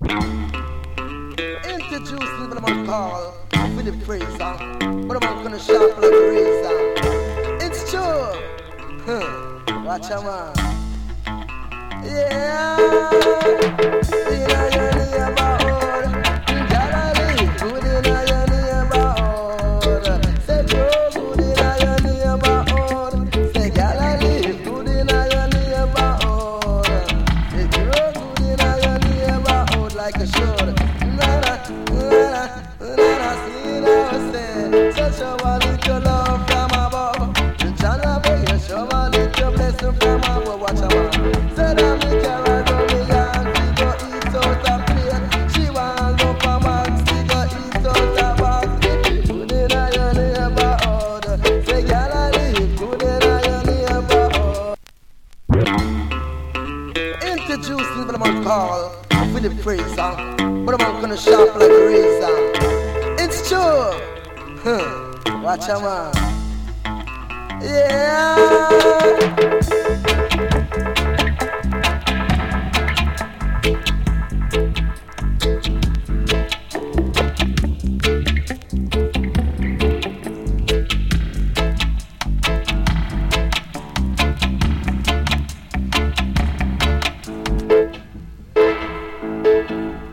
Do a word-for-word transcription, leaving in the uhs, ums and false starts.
Introduce me to the man called Philip Fraser, but the man gonna sharp like a razor. It's true. Huh. Watch out, man. Yeah. You know your neighborhood. Gotta live good in your neighborhood. Say grow good in your neighborhood. Say gotta live good in your neighborhood. Say grow good in your neighborhood like a should. Such a little love from above. The channel where you show a little blessing from above. Watch out, man. Said I'm the carrot go me and she go eat out a plate. She want go for box, she go eat out a box. Good in your neighborhood. Say girl I live good in your neighborhood. Introduce me to the man called Philip Fraser, but the man gonna sharp like a razor. It's true. Huh. Watch out, man. Yeah.